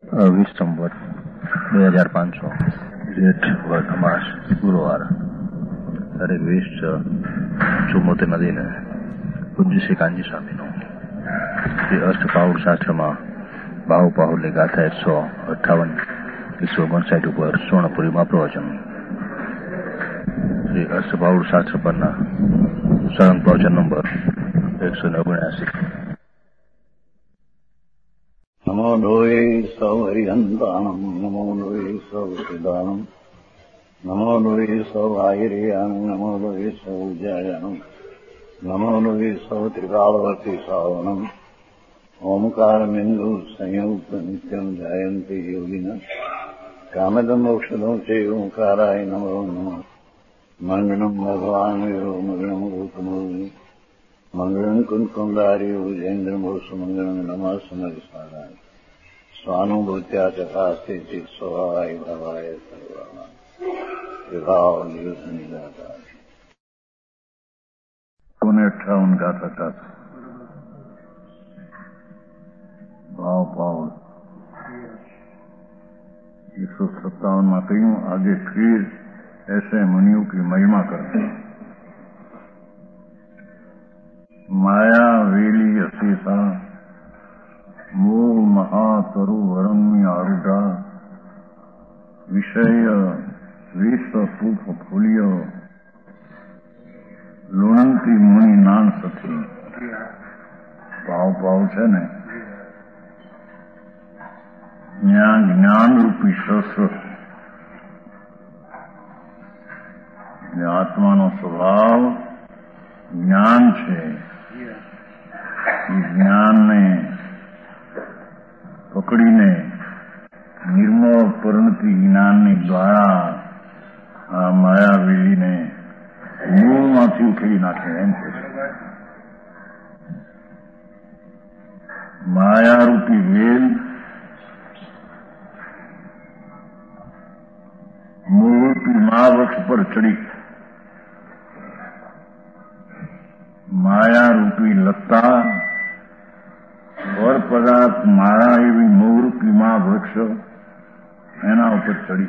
વિસ્તંવત 2500 જેઠ વદ અમાસ ગુરુવાર તારીખ 20/6/74 નદીને પૂજ્ય શ્રી કાંજી સ્વામીનું શ્રી અષ્ટપાઉલ શાસ્ત્રમાં બાહુપાહુલની ગાથા 158-159 ઉપર સુવર્ણપુરીમાં પ્રવચન. શ્રી અષ્ટપાઉલ શાસ્ત્ર પરના સળંગ પ્રવચન નંબર 179. નમો લોહે સૌ હરિહંતાણમ, નમો લોહે સૌ સિદાનમ, નમો લોહે સૌ આયર્યાણમ, નમો લોહે સૌ જયાણમ, નમો લોહે સૌ ત્રિકાળવર્તી સાવણમ. ઓમકારમિંદુ સંયુક્ત નિત્યમ જાયંતિ યોગિના કામદમ મોક્ષદમ છે ઓંકારાય નમો નમઃ. મંગળમ ભગવાન વિરો મંગળમ રૂપમોહિ મંગળમ કુંકુંદારી ઉજેન્દ્રમોષ મંગળમ નમઃ સમરિસારાય સ્વાનુભૂત્યા ચકાસ્તે સ્વાય ભવાય સર્વા વિભાવ નિદાતા. 58 ગાથા હતા. ભાવ પાઉલ 157 में कहूं आगे फिर ऐसे मुनियों की महिमा करते. माया वेली अशेषा मोह महातरु वरंगी आरूढ़ा विषय विश्व पुष्प फूल्य લુણંતી મુનિ નાન સથી. ભાવ પાવ છે ને ત્યાં જ્ઞાનરૂપી શસ્ત્ર, આત્માનો સ્વભાવ જ્ઞાન છે. એ જ્ઞાનને પકડીને નિર્મળ પરિણતિ જ્ઞાનની દ્વારા આ માયાવેલીને મૂળમાંથી ઉખેડી નાખે એમ છે. માયારૂપી વેલ મૂળરૂપી મહાવૃક્ષ પર ચડી માયારૂપી લતા પર પદાર્થ માળા એવી મૂળરૂપી મહાવૃક્ષ એના ઉપર ચડી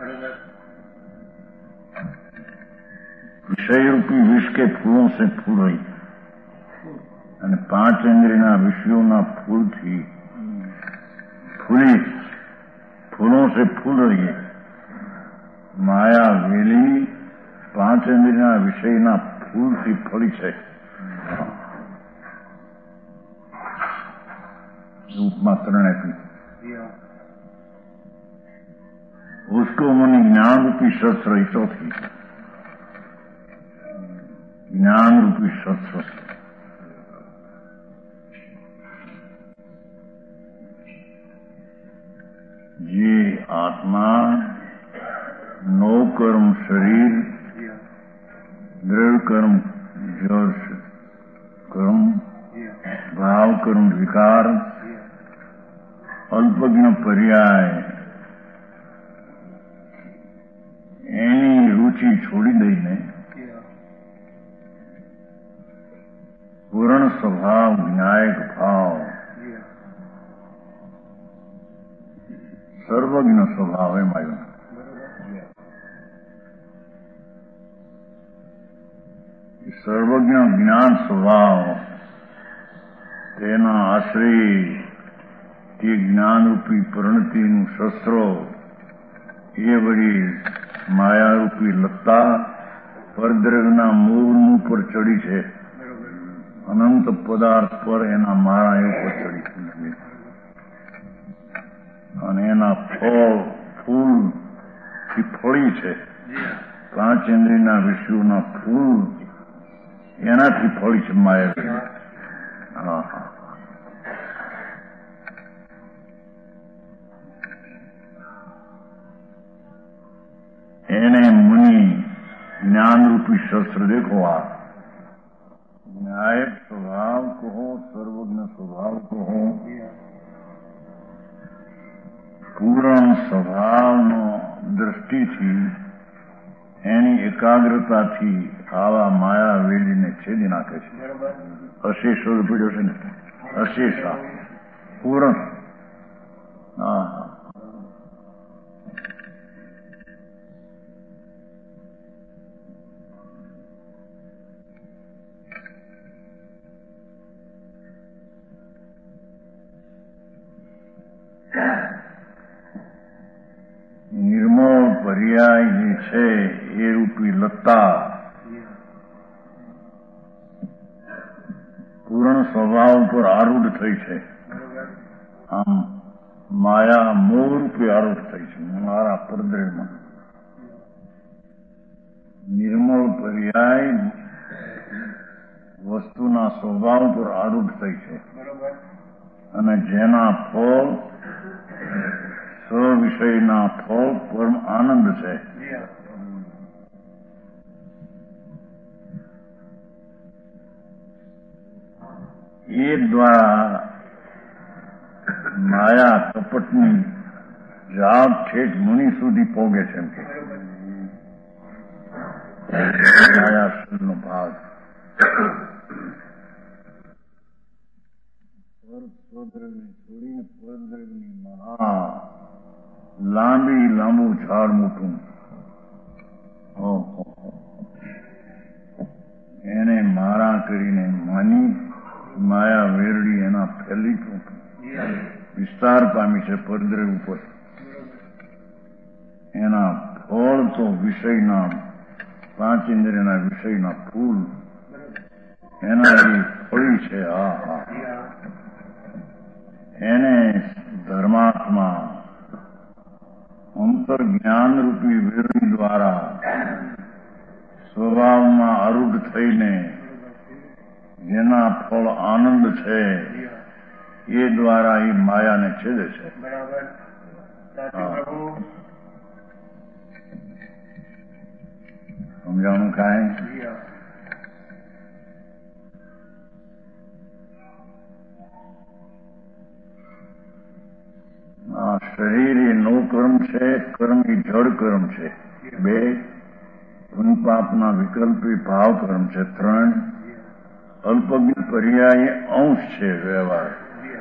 વિષયરૂપી વિષ के फूलों से फूल रही અને 5 इंद्रियों विषयों फूलથી फूली फूलों से फूल रही है. माया वेली 5 इंद्रियों विषयના फूलથી ફળી છે. रूपमा करण अपनी उसको मुनि ज्ञान रूपी शस्त्र ईसो थी. ज्ञान रूपी शस्त्र ये आत्मा नो कर्म शरीर दृढ़ कर्म जड़ कर्म भाव कर्म विकार अल्पज्ञ पर्याय એની રુચિ છોડી દઈને પૂર્ણ સ્વભાવ જ્ઞાયક ભાવ સર્વજ્ઞ સ્વભાવ એમ આવ્યો. સર્વજ્ઞ જ્ઞાન સ્વભાવ તેના આશ્રય તે જ્ઞાનરૂપી પરિણતિનું શસ્ત્રો એ વળી માયારૂપી લતા પરદ્રવ્યના મૂળ પર ચડી છે. અનંત પદાર્થ પર એના માળા ઉપર ચડી છે અને એના ફૂલ થી ફળી છે. 5 ઇન્દ્રિયના વિષયોના ફૂલ એનાથી ફળી છે માયા. હા હા, એને મુનિ જ્ઞાનરૂપી શસ્ત્ર દેખો. આ न्यायक स्वभाव को सर्वज्ञ स्वभाव को પૂર્ણ સ્વભાવનો દ્રષ્ટિથી એની એકાગ્રતાથી આવા માયા વેલીને છેદી નાખે છે. અશેષ પીડ્યો છે ને, અશેષા પૂર્ણ હા નિર્મળ પર્યાય જે છે એ રૂપી લત્તા પૂર્ણ સ્વભાવ પર આરૂઢ થઈ છે. આમ માયા મોહ રૂપે આરૂઢ થઈ છે મારા પરદ્રવ્યમાં. નિર્મળ પર્યાય વસ્તુના સ્વભાવ પર આરૂઢ થઈ છે અને જેના ફળ સ્વવિષયના ફળ પરમ આનંદ છે. એ દ્વારા માયા કપટની જાપ ઠેઠ મુનિ સુધી પોગે છે. એમ કે માયાશૂલનો ભાગ છોડીને પરદ્રવ્યની લાંબુ ઝાડ મોટું એને મારા કરીને માની માયા વેરડી એના ફેલી વિસ્તાર પામી છે પરદ્રવ્ય ઉપર. એના ફળ તો વિષયના પાંચ ઇન્દ્રિયના વિષયના ફૂલ એના જે ફળી છે. એને ધર્માત્મા અંતર જ્ઞાન રૂપી વેરડી દ્વારા સ્વભાવમાં આરૂઢ થઈને જેના ફળ આનંદ છે એ દ્વારા એ માયાને છેદે છે. સમજાણું કાંઈ? શરીર એ નો કર્મ છે, કર્મ એ જડ કર્મ છે. બે પુણ્ય પાપના વિકલ્પી ભાવ કર્મ છે. ત્રણ અલ્પજ્ઞ પર્યાય અંશ છે વ્યવહાર.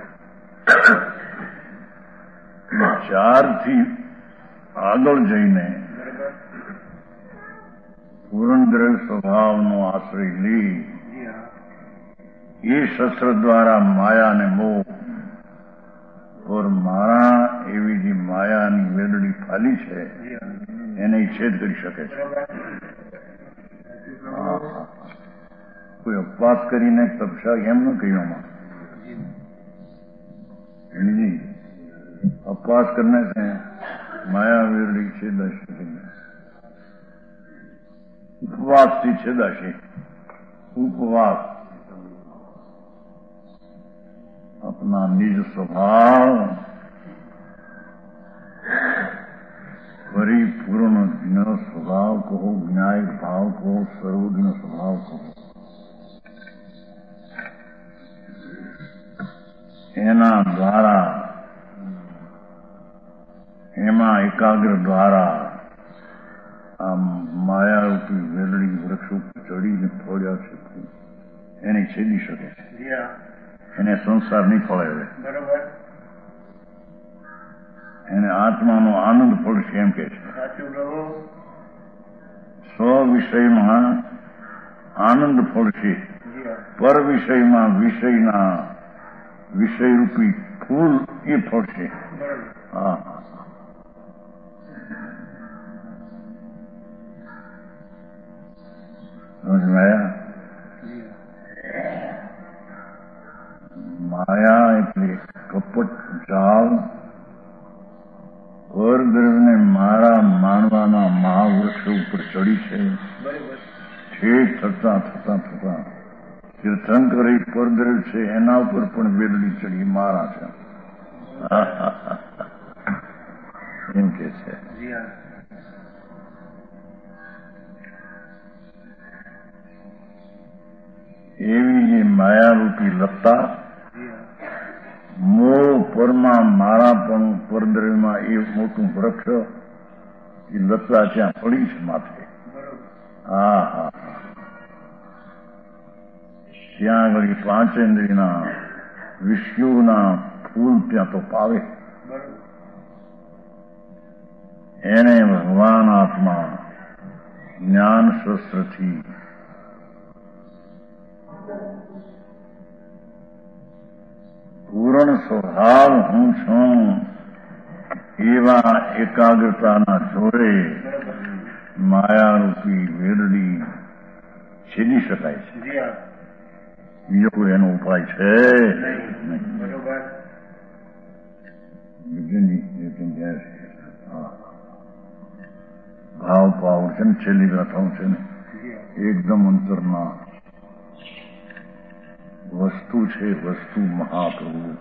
ચારથી આગળ જઈને પૂર્ણદ્રવ્ય સ્વભાવનો આશ્રય લી એ શસ્ત્ર દ્વારા માયાને મોહ ઓર મારા એવી જે માયાની વેલડી ફાલી છે એને છેદ કરી શકે છે. કોઈ ઉપવાસ કરીને તપસ્યા એમ ન કહ્યું. उपवास करने से माया वेरड़ी छेदाशी, उपवास थी छेदाशी. उपवास अपना निज स्वभाव परिपूर्ण ज्ञ स्वभाव कहो, विनायक भाव कहो, सर्वज्ञ स्वभाव कहो, एना द्वारा एमा एकाग्र द्वारा आ मायारूपी वेलड़ी वृक्ष ઉપર ચડીને ફોડ્યા છે એને છેદી શકે છે. એને સંસાર નહીં ફળાવે, એને આત્માનો આનંદ પડશે એમ કે છે. સ્વ વિષયમાં આનંદ પડશે, પર વિષયમાં વિષયના વિષયરૂપી ફૂલ એ ફળશે. હા, સમજાયા? માયા એટલે કપટ જાળ, પરદ્રવ્યને મારા માનવાના મહાવૃક્ષ ઉપર ચડી છે. ઠેઠ થતા થતા થતા તીર્થંકર એ પરદ્રવ્ય છે એના ઉપર પણ વેલડી ચડી મારા છે એમ કે છે. એવી જે માયારૂપી લત્તા મોહ પરમાં મારા પણ પરદ્રવ્યમાં એ મોટું વૃક્ષ એ લત્તા ત્યાં પડી છે માથે. હા હા, ત્યાં આગળ પાંચેન્દ્રિયના વિષયોના ફૂલ ત્યાં તો પાવે. એને ભગવાન આત્મા જ્ઞાન શસ્ત્રથી પૂર્ણ સ્વભાવ હું છું એવા એકાગ્રતાના જોરે માયારૂપી વેરડી છેદી શકાય છે. બીજો કોઈ એનો ઉપાય છે ભાવ પાવ છે ને છેલ્લી ગાથાઓ છે ને એકદમ અંતરના વસ્તુ છે. વસ્તુ મહાપ્રભુ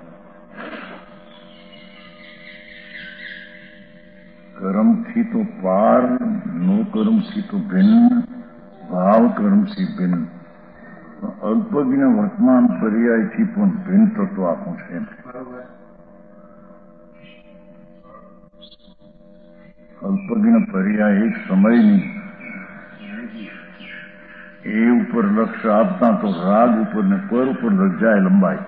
કર્મથી તો પાર, નો કર્મથી તો ભિન્ન, ભાવ કર્મથી ભિન્ન. અલ્પજ્ઞ વર્તમાન પર્યાયથી પણ ભિન્ન તત્વ આખું છે. અલ્પજ્ઞ પર્યાય એક સમયની એ ઉપર લક્ષ્ય આપતા તો રાગ ઉપર ને પર ઉપર જાય લંબાઈ.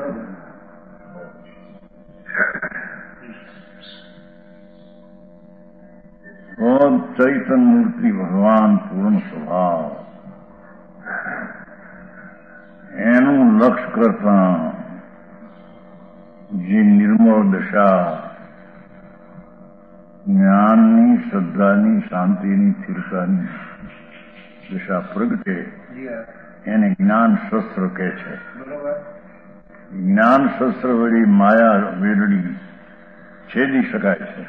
ચૈતન્ય મૂર્તિ ભગવાન પૂર્ણ સ્વભાવ એનું લક્ષ્ય કરતા જે નિર્મળ દશા જ્ઞાનની, શ્રદ્ધાની, શાંતિની, સ્થિરતાની દશા પ્રગટે એને જ્ઞાન શસ્ત્ર કહે છે. જ્ઞાન શસ્ત્ર વળી માયા વેરડી છેદી શકાય છે.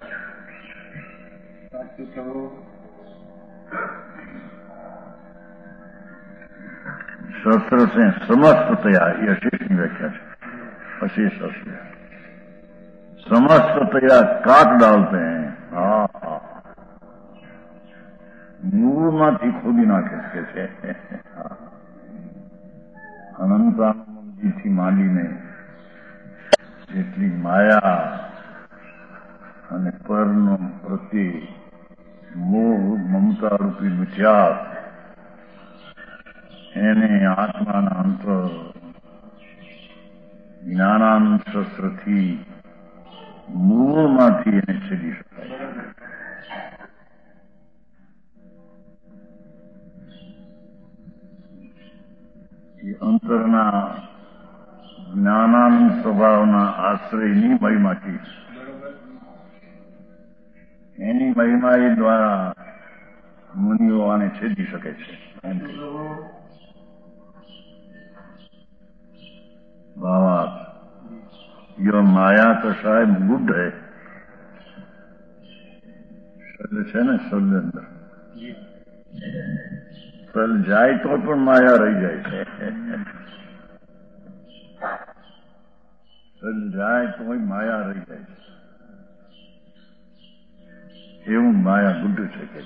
शस्त्र से समस्ततया, ये अशेष की व्याख्या है. अशेष शस्त्र समस्ततया काट डालते हैं. મૂળમાંથી ખોદી નાખે છે. અનંતાનંદજીથી માંડીને જેટલી માયા અને પરનો પ્રત્યે મોહ, મમતા રૂપી મિથ્યા એને આત્માના અંતર જ્ઞાનાનંદ શસ્ત્રથી મૂળમાંથી એને છેદી શકાય. એ અંતરના જ્ઞાનાનંદ સ્વભાવના આશ્રયની મહિમાથી એની મહિમા એ દ્વારા મુનિઓ આને છેદી શકે છે. भावार्थ यो माया का शायद गुड है. शल છે ને શલ અંદર શલ જાય તો પણ માયા રહી જાય છે. શલ જાય તો માયા રહી જાય છે. એવું માયા ગુડ છે કે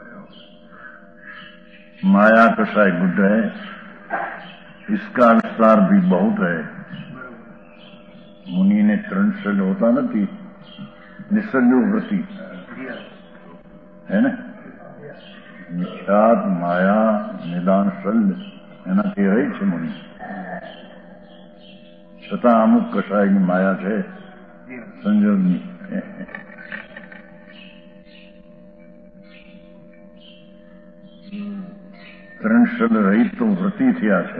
माया कषाय गुड है, इसका विस्तार भी बहुत है. मुनि ने त्रण शल होता નથી, નિસર્ગ વૃત્તિ है ને, નિખ્યાત માયા નિદાન શલ એનાથી રહી છે મુનિ. છતાં અમુક કષાયની માયા છે સંજોગની. ત્રણ શલ રહિત તો વૃત્તિ થયા છે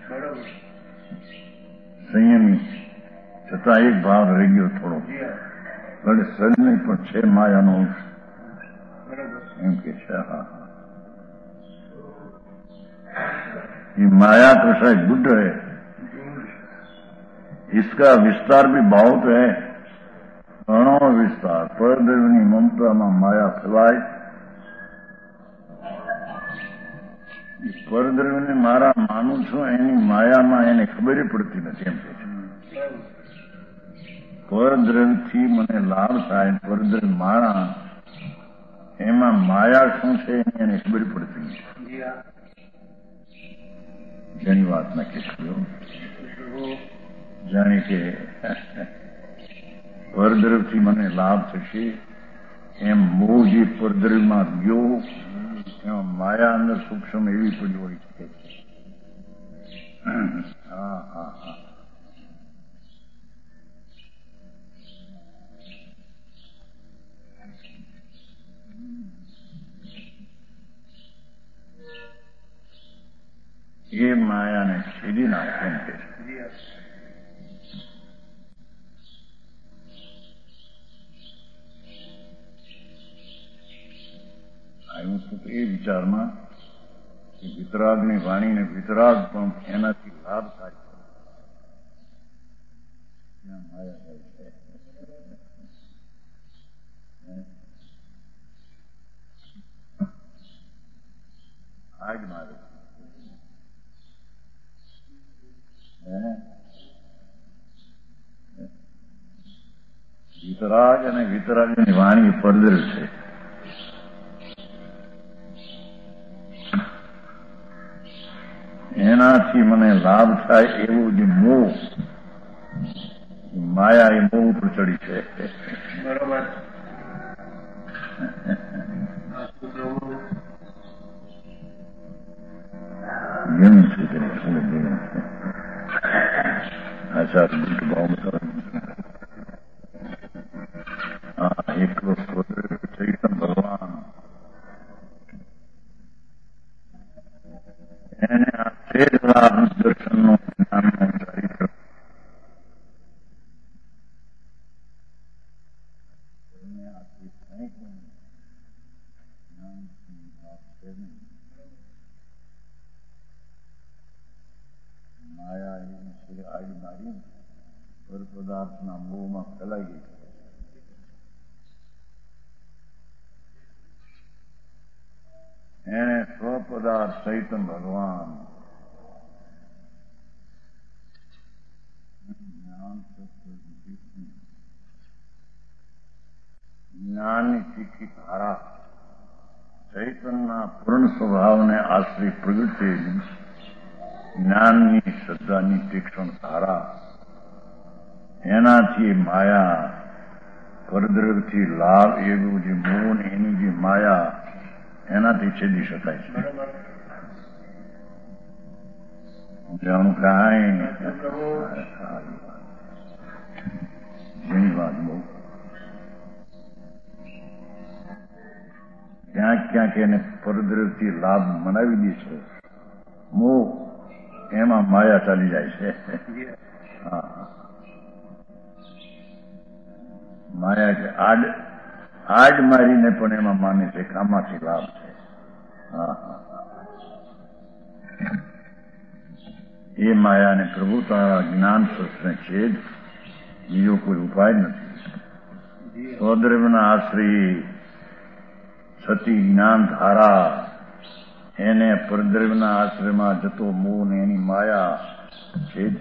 સંયમી, છતાં એક ભાવ રહી ગયો થોડો. ભલે શલ નહીં પણ છે માયાનો અંશ એમ કે છે. હા, ये माया कषाय गुड है, इसका विस्तार भी बहुत है, घणो विस्तार. પરદેવની મમતામાં માયા ફેલાય. પરદ્રવ્યને મારા માનું છું એની માયામાં એને ખબર પડતી નથી એમ કે છે. પરદ્રવ્યથી મને લાભ થાય, પરદ્રવ્ય મારા એમાં માયા શું છે એને ખબર પડતી નથી. જેની વાત નક્કી કર્યો, જાણે કે પરદ્રવ્યથી મને લાભ થશે એમ મોહ જે પરદ્રવ્યમાં ગયો એમાં માયા અંદર સૂક્ષ્મ એવી પડી હોય છે. એ માયાને છેદી નાખે એમ કે છે. હું છું એ વિચારમાં કે વિતરાગની વાણીને વિતરાગ પણ એનાથી લાભ થાય છે. ત્યાં માયા હોય છે. આજ મારે વિતરાગ અને વિતરાગની વાણી પરદર છે. એનાથી મને લાભ થાય એવું જે મોહ, માયા એ મોહ ઉપર ચડી છે. બરોબર. અચ્છા દૂધ ભાવ એકલો ચૈતન ભગવાન એને આ તેજ લાભ દર્શનનું જ્ઞાનનું ચરિત્ર માયા એવી છે આડી મારી પર પદાર્થના મોહમાં ફેલાઈ ગઈ છે. એને સ્વપદાર્થ ચૈતન ભગવાન જ્ઞાનની તીખી ધારા ચૈતનના પૂર્ણ સ્વભાવને આશ્રિત પ્રગટે જ્ઞાનની શ્રદ્ધાની તીક્ષ્ણ ધારા એનાથી માયા પરદ્રવથી લાભ એવું જે મોહ એની જે માયા એનાથી છેદી શકાય છે. જાણું કાંઈ ઘણી વાત બહુ ક્યાંક એને પરદ્રવથી લાભ મનાવી દે છે. મોહ એમાં માયા ચાલી જાય છે. માયા કે આડ મારીને પણ એમાં માને છે કે આમાંથી લાભ છે. એ માયાને પ્રભુ તારા જ્ઞાન શસ્ત્રને છેદ, બીજો કોઈ ઉપાય નથી. સ્વદ્રવ્યના આશ્રય સતી જ્ઞાન ધારા એને પરદ્રવ્યના આશ્રયમાં જતો મોહ ને એની માયા છેદ.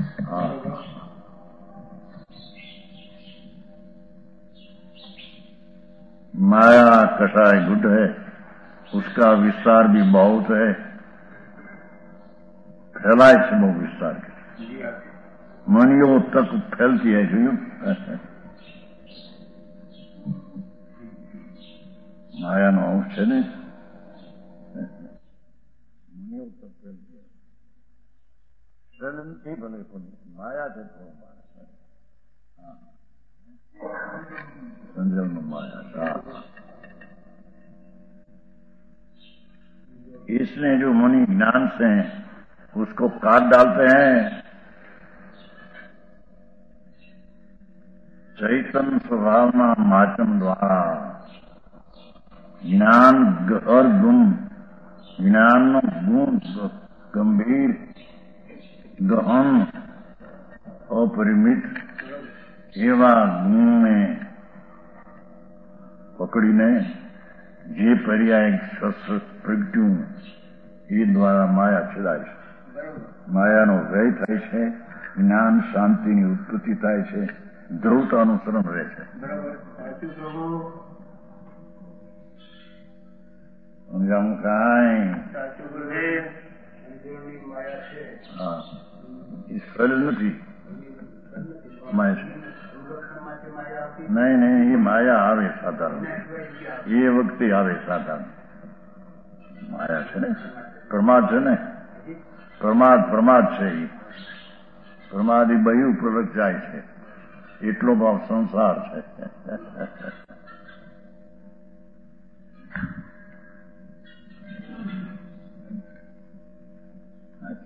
माया कषाय गुड है, उसका विस्तार भी बहुत है. फैलाय છે બહુ વિસ્તાર મણીઓ તક ફેલતી है જોયું. માયાનો અંશ છે ને મણીઓ તક ફેલતી નથી ભલે પણ માયા છે તો संजम माया का इसने जो मुनि ज्ञान से उसको काट डालते हैं. चैतन स्वभावना माध्यम द्वारा ज्ञान और गुण ज्ञान गुण गंभीर गहन अपरिमित એવા ગુણને પકડીને જે પર્યાય શસ્ત્ર પ્રગટ્યું એ દ્વારા માયા છેદાય છે. માયાનો વ્યય થાય છે. જ્ઞાન શાંતિની ઉત્પત્તિ થાય છે. ધ્રુવતાનું શરણ રહે છે. સમજાવું કાંઈ હા એ સરળ નથી. નહીં નહીં એ માયા આવે સાધારણ એ વખતે આવે સાધારણ માયા છે ને પ્રમાદ છે ને પ્રમાદ છે એ પ્રમાદ એ બહુ પ્રગટ જાય છે એટલો ભાવ સંસાર છે.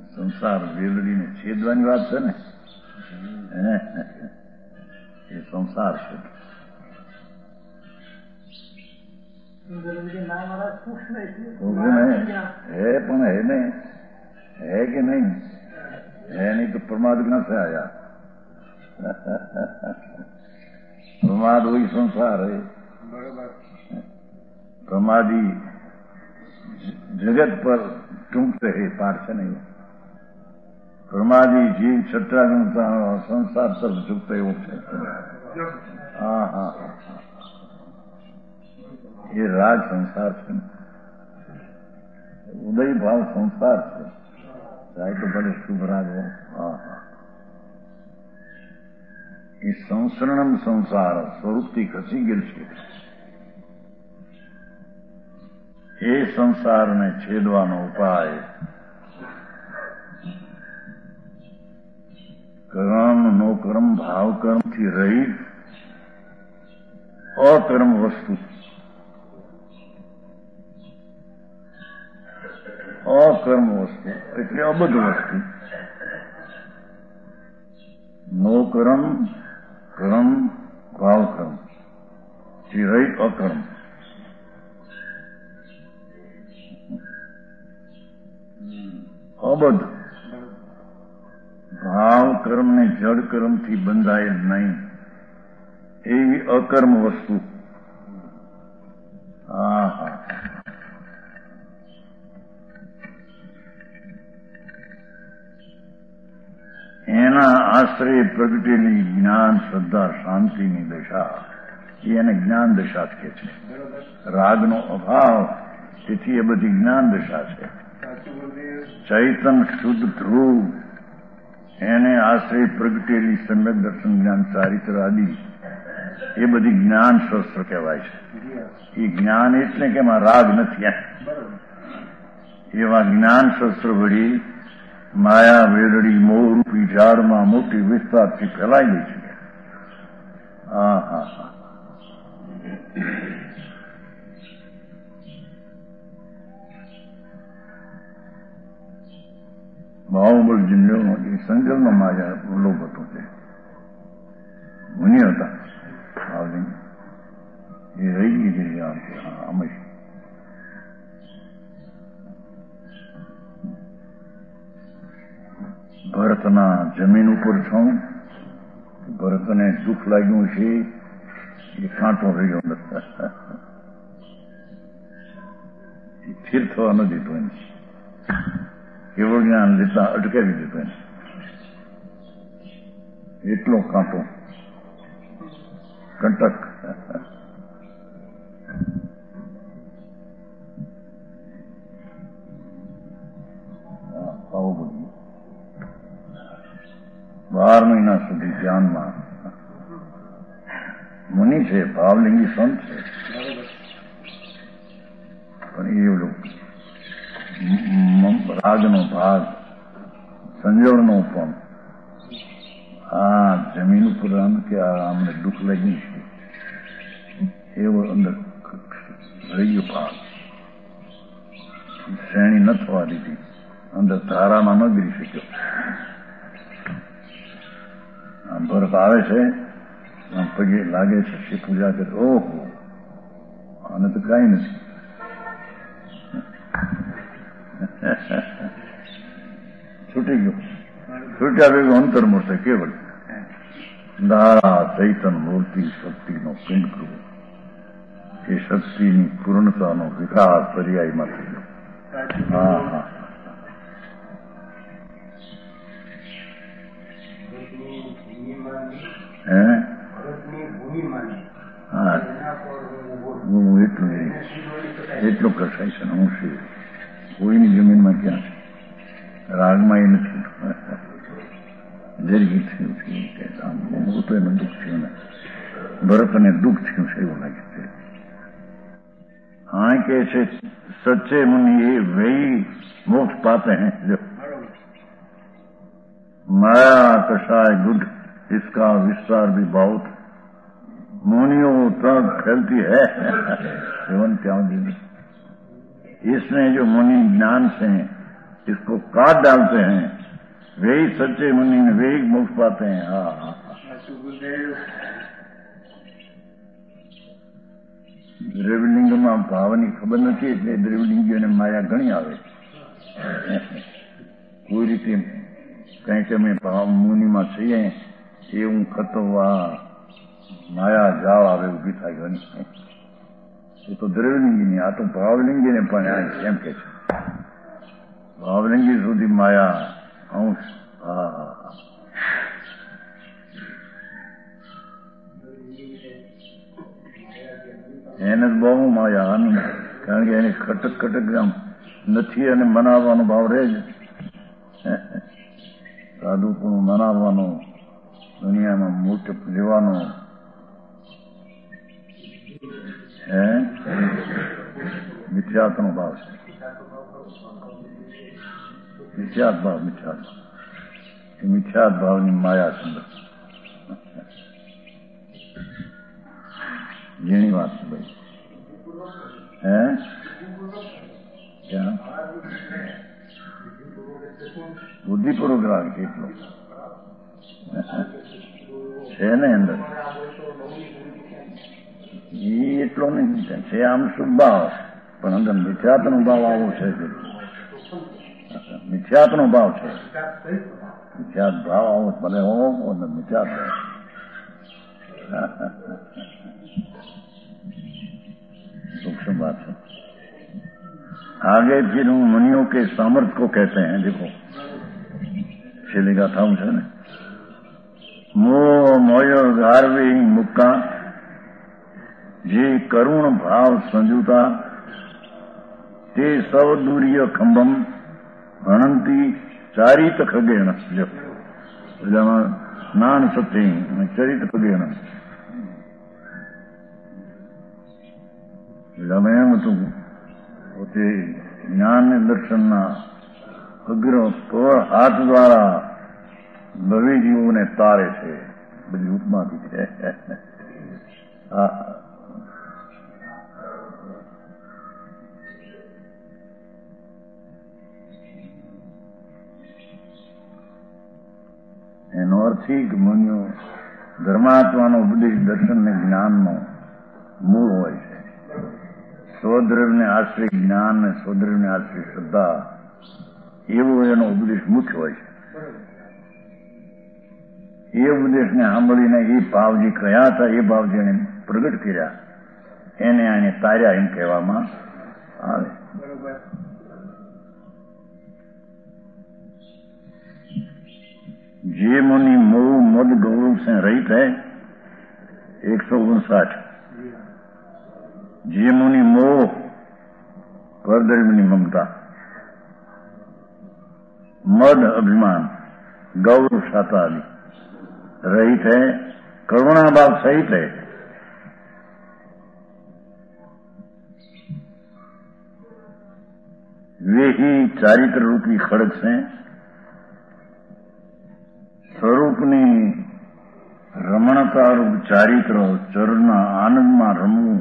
સંસાર વેલડીને છેદવાની વાત છે ને, એ સંસાર છે. है पण है नहीं, है कि नहीं? है नहीं तो प्रमाद कहां से आया? प्रमाद वही संसार है. प्रमादी जगत पर टूटते है, पार से नहीं. प्रमादी जीव छठा संसार सब झुकते हो. हाँ हाँ हाँ, ये राग संसार છે, ઉદય ભાવ સંસાર છે. ચાહે તો ભલે શુભ રાગ હો. હા હા, એ સંસરણમ સંસાર સ્વરૂપથી ખસી ગયેલ છે. એ સંસારને છેદવાનો ઉપાય કર્મ નો કર્મ ભાવ કર્મથી રહિત અકર્મ વસ્તુ, અકર્મ વસ્તુ એટલે અબદ્ધ વસ્તુ. નો કર્મ કર્મ ભાવ કર્મ થી રહિત અકર્મ. અબદ્ધ ભાવ કર્મ ને જડ કર્મથી બંધાય નહીં એવી અકર્મ વસ્તુ. હા હા, એના આશ્રય પ્રગટેલી જ્ઞાન શ્રદ્ધા શાંતિની દશા, એને જ્ઞાન દશા કહે છે. રાગનો અભાવ, તેથી એ બધી જ્ઞાન દશા છે. ચૈતન શુદ્ધ ધ્રુવ, એને આશ્રય પ્રગટેલી સમ્યક દર્શન જ્ઞાન ચારિત્ર આદિ, એ બધી જ્ઞાન શસ્ત્ર કહેવાય છે. એ જ્ઞાન એટલે કે એમાં રાગ નથી. એવા જ્ઞાન શસ્ત્ર વળી માયા વેલડી મોહરૂપી ઝાડમાં મોટી વિસ્તારથી ફેલાઈ ગઈ છે. હા હા હા, બાહુબળ જિલ્લો એ સંજલનો માયા લોભ હતો. તે મુનિ હતા બાવલિંગ, એ રહી ગઈ છે અમય. ભરતના જમીન ઉપર છું, ભરતને દુઃખ લાગ્યું છે, એ કાંટો રહ્યો નથી. એ સ્થિર થવા ન દીધો એને, કેવળ જ્ઞાન લેતા અટકાવી દીધો એને. એટલો કાંટો કંટક. આવું બધું 12 મહિના સુધી ધ્યાનમાં. મુનિ છે, ભાવલિંગી સંત છે, પણ એ રાગનો ભાગ સંજોળનો પણ આ જમીન ઉપર કે અમને દુઃખ લાગ્યું છે એવો અંદર રહ્યો ભાગ શ્રેણી ન થવા દીધી, અંદર ધારામાં ન ગીરી શક્યો. ભરત આવે છે, પગે લાગે છે, શી પૂજા કરે, ઓહો આને તો કઈ નથી. છૂટી ગયો, છૂટ્યા ભેગું અંતર્મૂર્ત કેવળ ધારા ચૈતન મૂર્તિ શક્તિનો પિંડ કૃપ, એ શક્તિની પૂર્ણતાનો વિકાસ પર્યાયમાં થઈ ગયો. હા હા, એટલો કસાય છે ને. હું શું કોઈની જમીનમાં ક્યાં છે? રાગમાં એ નથી. જરી થયું છે, હું તો એનું દુઃખ થયું ને, ભરતને દુઃખ થયું છે એવું લાગે છે. હા કે છે સચ્ચે મુનિ ये वही मोक्ष पाते हैं जो माया कषाय गुड इसका विस्तार भी बहुत मुनियों तक फैलती है जीवन क्या दीदी. इसमें जो मुनि ज्ञान से इसको काट डालते हैं, वे ही सच्चे मुनि में वे ही मोक्ष पाते हैं। हाँ, દ્રવ્યલિંગમાં ભાવની ખબર નથી એટલે દ્રવ્યલિંગીઓને માયા ઘણી આવે. કોઈ રીતે કંઈક અમે ભાવ મુનિમાં છીએ એવું કરતો માયા જાળ આવે ઊભી થાય ઘણી. એ તો દ્રવ્યલિંગીની, આ તો ભાવલિંગીને પણ એમ કે છે ભાવલિંગી સુધી માયા અંશ. હા, એને જ બહુ માયા આની, કારણ કે એની ખટક ખટક આમ નથી અને મનાવવાનો ભાવ રહે જ. સાધુ પણ મનાવવાનો, દુનિયામાં મૂર્ત લેવાનો, મિથ્યાત્વનો ભાવ છે. મિથ્યાત ભાવ, મિથ્યાત ભાવની માયા સુંદર ઝીણી વાત છે ભાઈ. ક્યાં બુદ્ધિપૂર્વક રાગ કેટલો છે ને અંદર, એ એટલો નહીં છે. આમ શુભ ભાવ પણ અંદર મિથ્યાત્વનો ભાવ આવો છે. મિથ્યાત્વનો ભાવ છે. મિથ્યાત ભાવ આવો ભલે હો અંદર મિથ્યાત ભાવ. सूक्ष्म बात है. आगे फिर मुनियों के सामर्थ्य को कहते हैं. देखो छेली गाथाओं से ने मोह मोयो गारवे मुक्का जे करुण भाव संजुता ते सव दूरिय खंभम अनंती चारित खगेण. नान सत्य चरित खगेण. એટલે એમ હતું પોતે જ્ઞાન ને દર્શનના અગ્ર હાથ દ્વારા નવી જીવોને તારે છે. બધી ઉપમાથી છે. એનો અર્થ કે મુનિઓ ધર્માત્માનો ઉપદેશ દર્શન ને જ્ઞાનનો મૂળ હોય છે. સ્વદ્રવ્યને આશ્રય જ્ઞાન ને સ્વદ્રવ્યને આશ્રય શ્રદ્ધા એવો એનો ઉપદેશ મુખ્ય હોય છે. એ ઉપદેશને સાંભળીને એ ભાવ જે કયા હતા એ ભાવ જેને પ્રગટ કર્યા એને આને તાર્યા એમ કહેવામાં આવે. જે મુનિ મોહ મદ ગૌરવ से रहित है 159. જે મુનિ મોહ પરદ્રવ્યની મમતા, मद अभिमान गौरव शाता आदि रहित है, करुणा भाव सहित है. वे ही चारित्र रूपी खड़ग से સ્વરૂપની રમણતા રૂપ ચારિત્ર ચરણના આનંદમાં રમવું.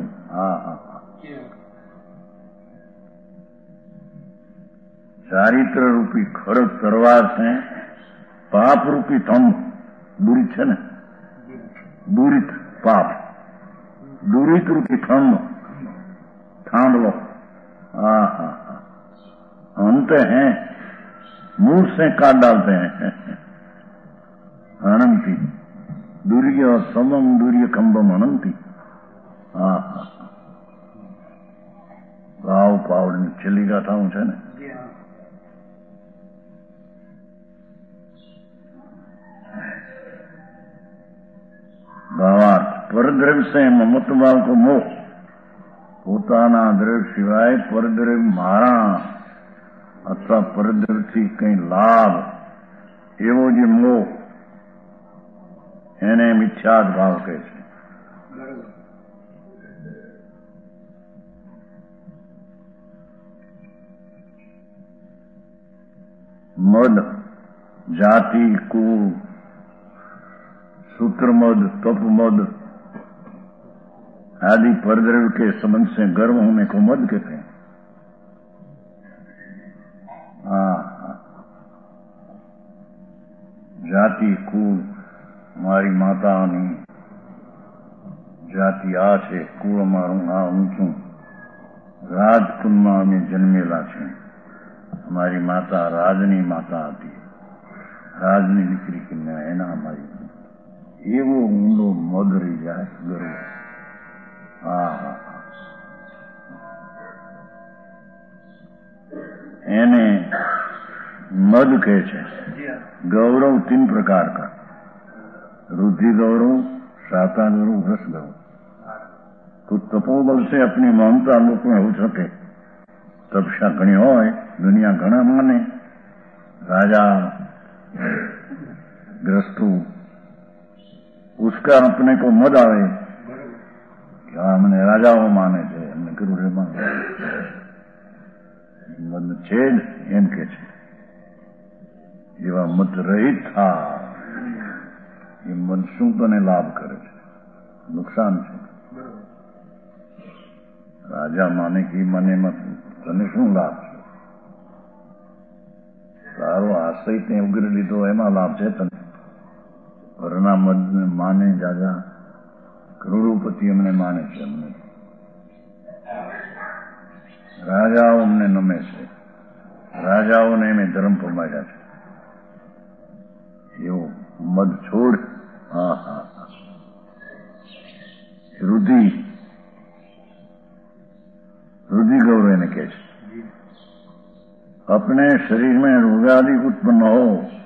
ચારિત્ર રૂપી ખડક તરવાર છે. પાપ રૂપી થંભ દુરિત છે ને, દુરિત પાપ, દુરિત रूपी थंभ थांडलो. अंत हैं मूल से काट डालते हैं. अनंती दूर्य समम दूर्य कंबम अनंती. ભાવ પાવડની છેલ્લી ગાથાઓ છે ને. ભાવાર્થ પરદ્રવ્ય से મમત્વ ભાવ को मोह. પોતાના દ્રવ્ય સિવાય પરદ્રવ્ય મારા અથવા પરદ્રવ્યથી કઈ લાભ એવો જે મોહ એને મિથ્યાત ભાવ કહે છે. मद जाति कुल सूत्र मद तप मद आदि परद्रव्य के संबंध से गर्व होने को मद कहते हैं. જાતિ કુળ મારી માતાની જાતિ આ છે, કુળ અમારું આ ઊંચું, રાજકુળમાં અમે જન્મેલા છે. અમારી માતા રાજની માતા હતી, રાજની દીકરી કન્યા, એના અમારી એવો ઊંડો મદ રહી જાય ગર્વ. હા, એને मद कहे छे. गौरव 3 प्रकार का, रुद्धि गौरव, शाता गौरव, रस गौरव. तो तपोबल से अपनी ममता लोग में हो सके, तपस्या घनी होय, दुनिया घना माने, राजा ग्रस्तु, उसका अपने को मद आवे कि हमने राजाओं माने छे, हमने गुरु माने મદ છે જ એમ કે છે. એવા મત રહિત થા. એ મદ શું તને લાભ કરે છે? નુકસાન છે. રાજા માને કે મને મત, તને શું લાભ છે? તારો આશય તે ઉગરી લીધો એમાં લાભ છે તને. વરના મદ માને જાજા કરોડોપતિ અમને માને છે. અમને રાજાઓ અમને નમે છે, રાજાઓને એમે ધર્મ પમાડ્યા છે. એવો મદ છોડ. હા હા. रुद्धि गौरव ने कहे अपने शरीर में रोगादि उत्पन्न हो,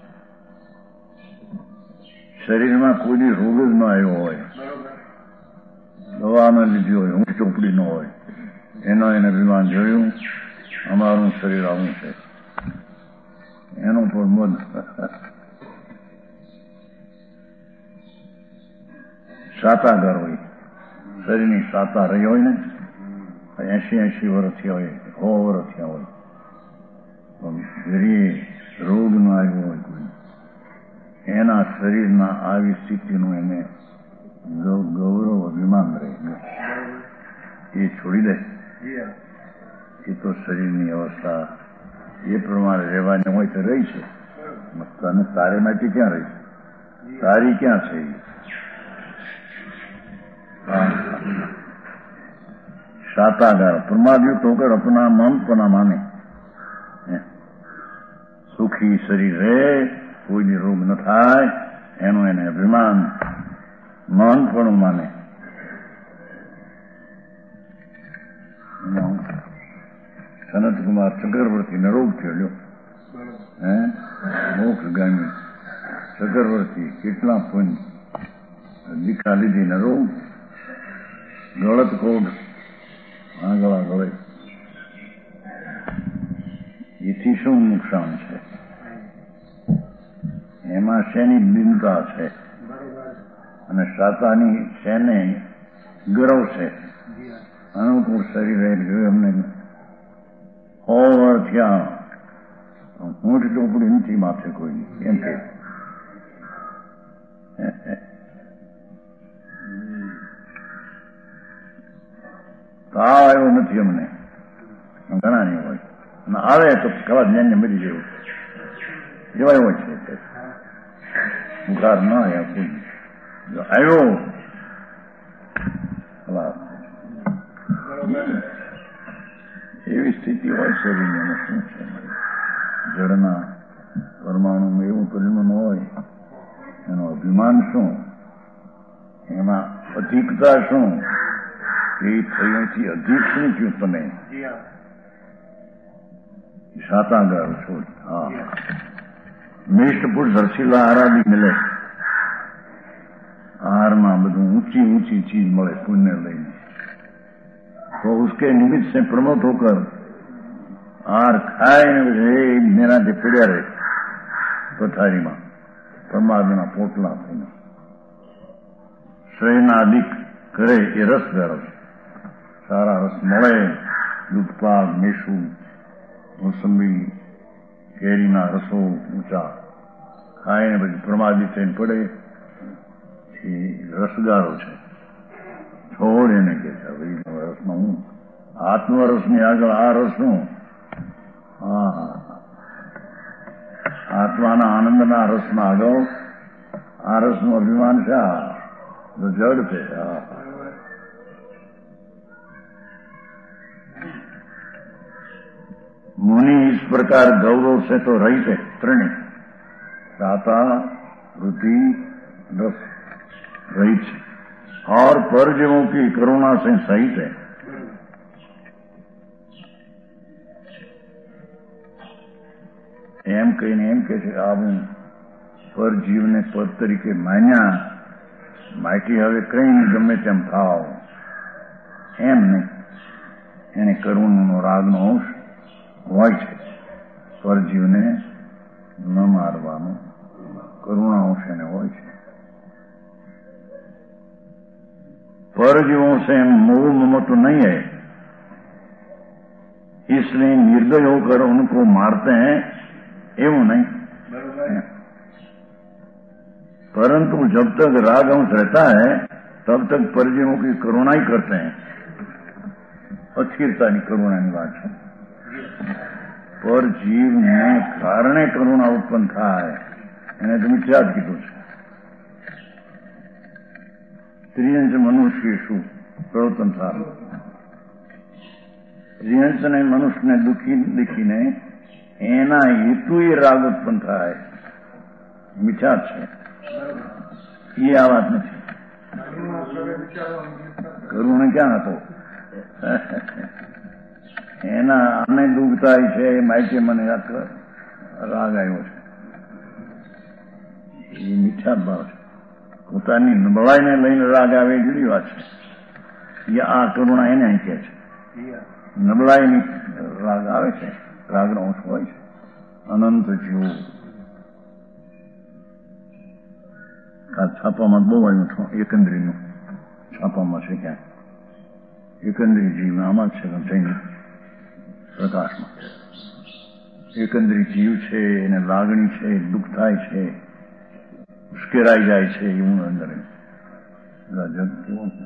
शरीर में कोई रोग ज न आयो होय, दवा न लीधी होय, ऊँच ચોપડી ન હોય, એનો એને અભિમાન જોયું અમારું શરીર આવું છે, એનો પણ મદ. સાતાગાર હોય, શરીરની સાતા રહી હોય ને, 80 વર્ષ થયા હોય, 100 વર્ષ થયા હોય, પણ ઘરે રોગ ન આવ્યો હોય કોઈ, એના શરીરના આવી સ્થિતિનું એને ગૌરવ અભિમાન રહે, એ છોડી દે. એ તો શરીરની અવસ્થા એ પ્રમાણે રહેવાની હોય તો રહી છે. તને તારે માટે ક્યાં રહી? તારી ક્યાં છે? शातागार प्रमादयुक्त होकर अपना मन पना माने, सुखी शरीर रहे, कोई रोग न थाय, एनो એને અભિમાન મન પણ માને. સનત કુમાર ચક્રવર્તી રોગ થયો, મોક્ષગામી ચક્રવર્તી કેટલા પુણ્ય, દીકરા લીધી રોગ, ગળત કોડ આગળ ગળે. એથી શું નુકસાન છે? એમાં શેની બિનતા છે? અને સાતાની શેને ગૌરવ છે? અનુકૂળ શરીર જોયું અમને 100 વર્ષ થયા, ઊંટ ચોપડી નથી માથે કોઈ, એમ કે તાવ આવ્યો નથી અમને, ઘણા નહીં હોય, અને આવે તો ખરા જ્ઞાનને મરી જેવું એવા હોય છે. બુખાર ના આવ્યા કોઈ આવ્યો, એવી સ્થિતિ હોય શરીરની. અને શું છે, જળના પરમાણુમાં એવું પરિણામ હોય, એનો અભિમાન શું, એમાં અધિકતા શું, એ થયાથી અધિક શું થયું તમે? સાતાગાર છોડ. હા, મિષ્ટપુર ધરસીલા આરાદી મળે, आहार में બધું ऊंची ऊंची चीज મળે पुण्य લઈને, तो उसके निमित्त से प्रमोट होकर आहार खाए मेरा पीड़िया रहे पथारी में परमात्मा पोटला थઈને શરીરના અધિક કરે એ રસ ગરમ, સારા રસ મળે, દૂધપાક, મેસું, મોસંબી, કેરીના રસો ઊંચા ખાઈને પછી પ્રમાદી થઈને પડે, એ રસગારો છે. છોડ એને કે છે રસમાં હું આત્મરસની આગળ આ રસનું, હા, આત્માના આનંદના રસના આગળ આરસનું અભિમાન છે તો જડ છે. मुनि इस प्रकार गौरव से तो रहित है त्रिणी दाता वृद्धि रस रहित है और परजीवों की करुणा से सहित है. એમ કહીને એમ કે છે કે આ હું પરજીવને પદ તરીકે માન્યા માટી હવે કઈ ગમે તેમ થાવ એમ નહીં. એને કરુણાનો રાગનો અંશ હોય છે. પરજીવને ન મારવાનો કરુણા અંશ એને હોય છે. परजीवों से मोह ममत्व नहीं है, इसलिए निर्दय होकर उनको मारते हैं एवं नहीं. परंतु जब तक राग अंश रहता है तब तक परजीवों की करुणा ही करते हैं. अस्थिरता की करुणा की बात है. परजीव ने कारणे करुणा उत्पन्न થાય એને તો મિથ્યા જ કીધું છે. ત્રિયંશ મનુષ્ય શું પ્રવર્તન સારું. ત્રિયંશને મનુષ્યને દુઃખી દેખીને એના હેતુ એ રાગ ઉત્પન્ન થાય મિથ્યા છે. એ આ વાત નથી. કરુણ ક્યાં હતો? એના આને દુઃખ થાય છે માહિતી મને રાગ આવ્યો છે. એ મિથ્યા ભાવ છે. પોતાની નબળાઈને લઈને રાગ આવે એ જુદી વાત છે. એ આ કરુણા એને અહીં કહે છે. નબળાઈની રાગ આવે છે. રાગનો અંશ હોય છે. અનંત જીવો છાપામાં બહુ આવ્યું એકંદરીનું છાપામાં છે ક્યાં એકંદરી જીવ આમાં જ છે જૈન પ્રકાશમાં. એકંદરી જીવ છે એને લાગણી છે દુઃખ થાય છે ઉશ્કેરાઈ જાય છે એવું અંદર જગ કેવો છે.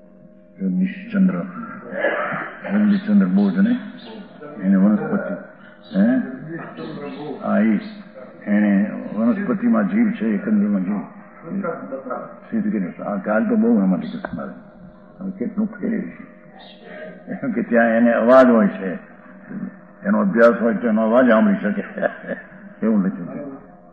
જગદીશચંદ્ર બોઝ ને એને વનસ્પતિ એને વનસ્પતિમાં જીવ છે એકંદરીમાં જીવ સિદ્ધ કરી. આ કાલ તો બહુ એમાં લીધું મારે હવે કેટલું ફેરવી છે. એમ કે ત્યાં એને અવાજ હોય છે એનો અભ્યાસ હોય તો એનો અવાજ સાંભળી શકે એવું લખ્યું છે.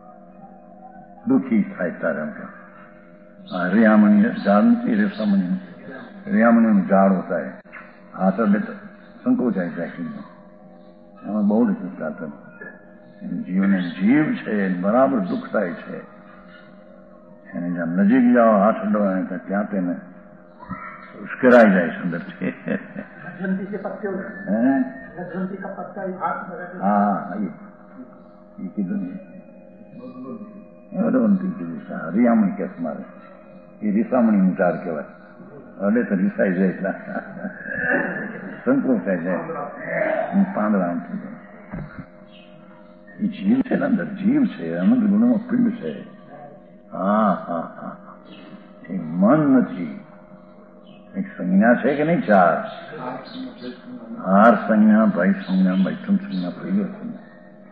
દુઃખી થાય તારે એમ કે રેહામણી ઝાડ નથી રેસામણી રેહામણીનું ઝાડ હોતા है हाथ में संकोचाई જાય એમાં બહુ લખ્યું ચાલતું. જીવને જીવ છે બરાબર દુઃખ થાય છે એને જ્યાં નજીક જાઓ હાથ અડવાને ત્યાં તેને ઉશ્કેરાઈ જાય છે અંદરથી. હા એ કીધું રવંતી કીધું રિયામણી કેસ મારે એ રીસામણીનું ઝાડ કહેવાય. અડે તો રીસાઈ જાય એટલા સંકોચાઈ જાય પાંદડા થઈ જાય. એ જીવ છે ને અંદર જીવ છે અનંત ગુણમાં પિંડ છે. હા હા હા એ મન નથી. એક સંજ્ઞા છે કે નહીં? ચાર હાર સંજ્ઞા ભાઈ સંજ્ઞા મૈથુન સંજ્ઞા પહેલો સંજ્ઞા.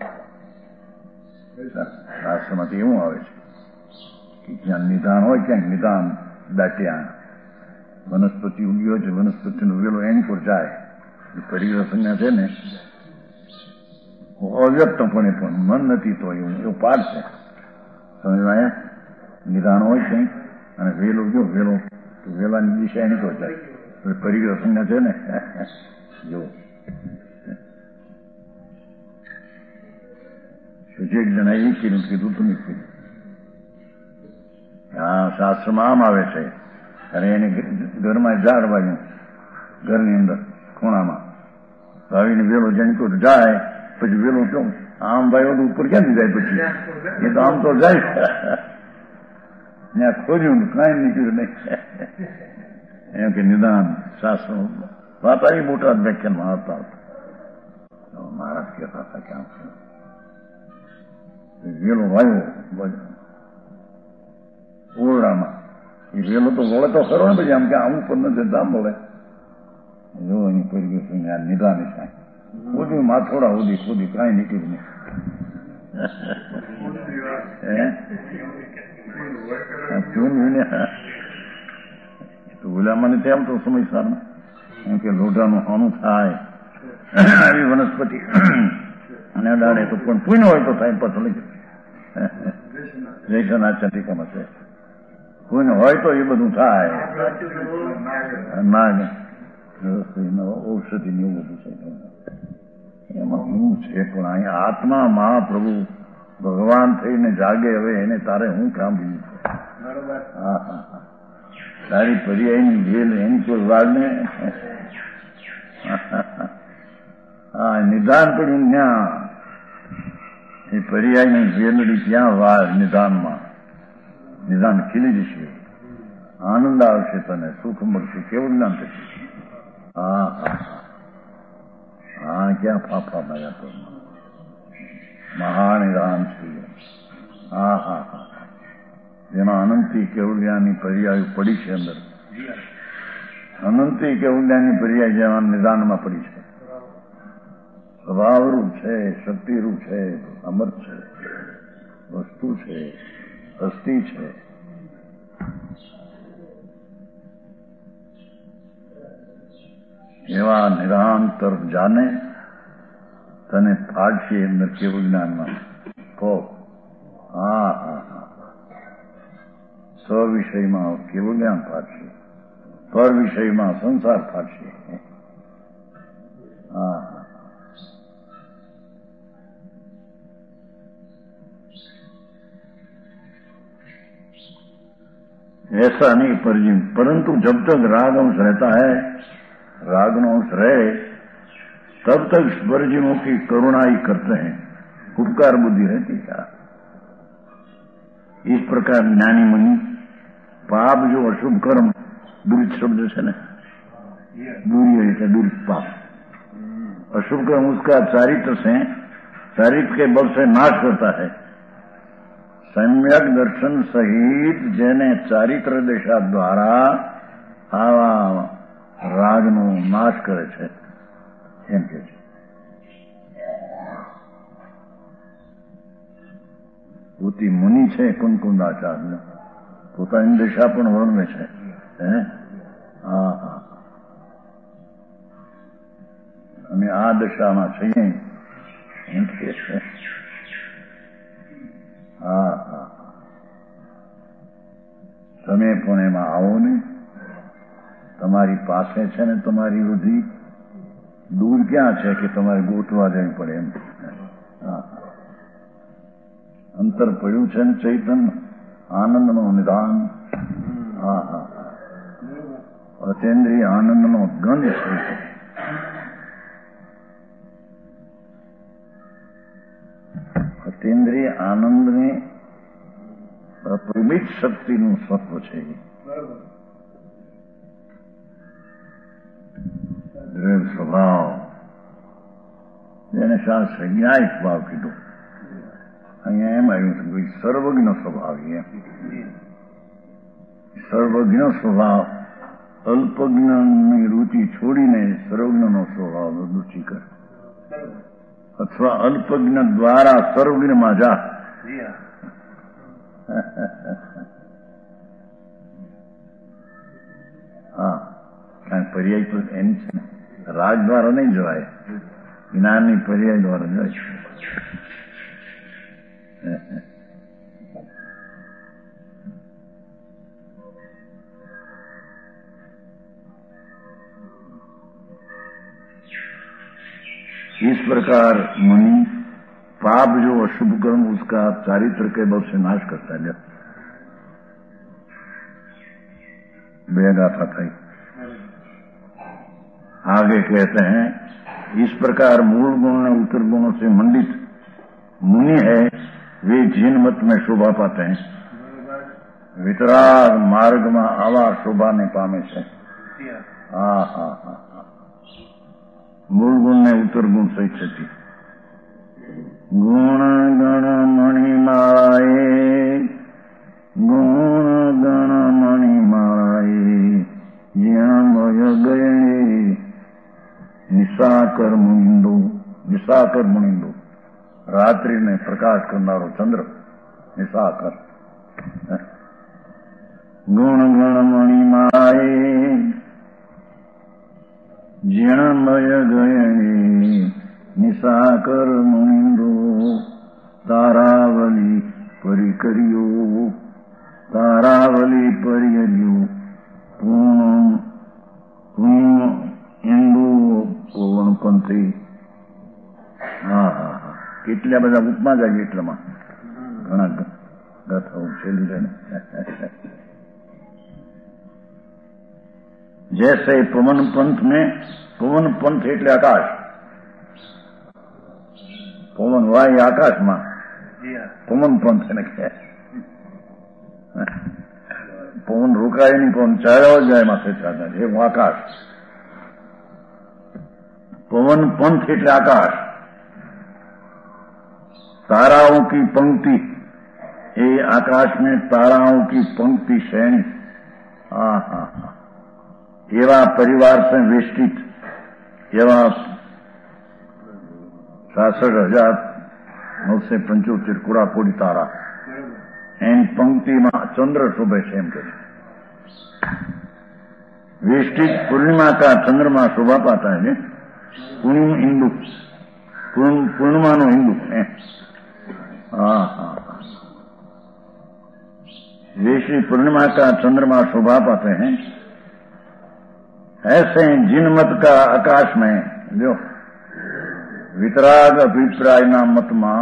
શાસ્ત્રમાંથી એવું આવે છે કે જ્યાં નિદાન હોય ક્યાંક નિદાન દાટ્યા વનસ્પતિ ઉગ્યો છે વનસ્પતિનો વેલો એની પર જાય. એ પરિગ્રહ સંજ્ઞા છે ને અવ્યક્તપણે પણ મન નથી તો એવું પાઠ છે. સમજવાયા? નિદાન હોય ક્યાંક અને વેલો જો વેલો તો વેલાની દિશા એની પર જાય. પરિગ્રહ સંજ્ઞા છે ને જો એક જણા એ કીધું તો નહીં કીધું. હા શાસ્ત્રમાં આમ આવે છે. અને એને ઘરમાં ઝાડ વાગ્યું ઘરની અંદર ખૂણામાં ભાવીને વેલો જાણીતો જાય પછી વેલો કેવું આમ ભાઈ ઓલું ઉપર ક્યાંથી જાય પછી એ તો આમ તો જાય ત્યાં ખોજ્યું કાંઈ નીકળ્યું નહીં. એમ કે નિદાન શાસ્ત્રો વાતા એ મોટા વ્યાખ્યાનમાં આવતા મહારાજ કહેતા હતા કે આમ વેલો વાયો ઓરડામાં એ વેલો તો વળે તો ખરો ને પછી આમ કે આવું પણ નથી દામ બોલે જો એની પરિગેશન નિદાન થાય બધું માથોડા ઉદી ખોદી કાંઈ નીકળ્યું નહીં. ઓલા મને તેમ તો સમય સારું કે લોઢાનું આનું થાય આવી વનસ્પતિ અને અડાડે તો પણ પૂર્ણ હોય તો થાય પાછો લઈ જૈસન આ ચંદ્રિકામાં છે પૂર્ણ હોય તો એ બધું થાય ના ઔષધિ એવું બધું છે એમાં હું છે પણ અહીંયા આત્મા મહાપ્રભુ ભગવાન થઈને જાગે હવે એને તારે હું કામ બીજું હા હા હા તારી પર્યાયની વેલ એની કોઈ વાળ ને હા નિદાન પડ્યું ત્યાં એ પર્યાયની વેલડી ત્યાં વાળ નિદાનમાં નિદાન ખીલી જશે આનંદ આવશે તને સુખ મળશે કેવું જ્ઞાન થશે હા હા હા ક્યાં ફાફા માર્યા તો મહાનિદાન છે હા હા હા જેમાં અનંતી કેવલ્યાની પર્યાય પડી છે અંદર અનંતી કેવલ્યાની પર્યાય જેમાં નિદાનમાં પડી છે સ્વભાવરૂપ છે શક્તિરૂપ છે અમર છે વસ્તુ છે હસ્તી છે એવા નિદાન તરફ જાને તને ફાડશે અંદર કેવું જ્ઞાનમાં કહો હા હા હા સ્વવિષયમાં કેવું જ્ઞાન ફાડશે પર વિષયમાં સંસાર ફાડશે હા ऐसा नहीं परंतु जब तक राग अंश रहता है रागनो अंश रहे तब तक स्वर्जीवों की करुणा ही करते हैं उपकार बुद्धि रहती क्या इस प्रकार ज्ञानी मुनि पाप जो अशुभ कर्म दुरित शब्द है ना दूरी है दुरित पाप अशुभ कर्म उसका चारित्र के बल से नाश करता है सम्यक दर्शन સહિત જેને ચારિત્ર દિશા દ્વારા આવા રાગનો નાશ કરે છે એમ કે છે પોતી મુનિ છે કુંકુંદાચાર્ય પોતાની દિશા પણ વર્ણવે છે હા હા અમે આ દિશામાં છીએ એમ કે છે હા હા તમે પણ એમાં આવો ને તમારી પાસે છે ને તમારી બુદ્ધિ દૂર ક્યાં છે કે તમારે ગોતવા જવી પડે એમ હા અંતર પડ્યું છે ને ચૈતન્ય આનંદનો નિદાન હા હા અચેન્દ્રિય આનંદનો ગંધ છે અતિન્દ્રિય આનંદની અપરિમિત શક્તિનું સત્વ છે દ્રઢ સ્વભાવ જેને શાસ્ત્ર ન્યાયિક ભાવ કીધું અહીંયા એમ આવ્યું છે ભાઈ સર્વજ્ઞ સ્વભાવ એમ સર્વજ્ઞ સ્વભાવ અલ્પજ્ઞની રુચિ છોડીને સર્વજ્ઞનો સ્વભાવ રુચિ કરે અથવા અલ્પજ્ઞ દ્વારા સર્વજ્ઞમાં જા હા કારણ પર્યાય તો એની છે ને રાગ દ્વારા નહીં જવાય જ્ઞાનની પર્યાય દ્વારા જાય इस प्रकार मुनि पाप जो अशुभ कर्म उसका चारित्र के बल से नाश करता है बेगाथा थी आगे कहते हैं इस प्रकार मूल गुण और उत्तर गुणों से मंडित मुनि है वे जिन मत में शोभा पाते हैं वितराग मार्ग में आवा शोभा ने पामे से हाँ हाँ हाँ मूल गुण ने उत्तर गुण सहित छती गुण गण मणिमालाए गुण गण मणिमालाए ज्ञान गये निशाकर मुनिंदु रात्रि में प्रकाश करनारो चंद्र निशाकर ગુણ ગણમણી માએ જીણમય ગયણી નિશાકર મુંડો તારાવલી પરિકર્યો તારાવલી પરિહર્યો પૂર્ણ ઇન્દુ પવન પંથી. હા હા હા, કેટલા બધા ઉપમા જાય એટલામાં ઘણા ગાથાઓ છેલ્લી રહે. जैसे पवन पंथ में, पवन पंथ એટલે આકાશ, પવન વાય આકાશમાં, પવન પંથ એને કહે. પવન રોકાય નહીં, પવન ચાલ્યો જાય માથે ચાલતા એવું આકાશ. पवन पंथ એટલે આકાશ. ताराओं की पंक्ति, ये आकाश में ताराओं की पंक्ति श्रेणी. हाँ हाँ हाँ, एवा परिवार से वेष्टित एवा 66,975 कुड़ाकोड़ी तारा एन पंक्ति में चंद्र शोभे से एम करे. वेष्टित पूर्णिमा का चंद्रमा शोभा पाता है. पूर्णिमा हिंदू, पूर्णिमा नो हिंदू. हाँ हाँ, वेष्टित पूर्णिमा का चंद्रमा शोभा पाते हैं. ऐसे जिनमत का आकाश में जो वितराग अभिप्राय ना मत मा.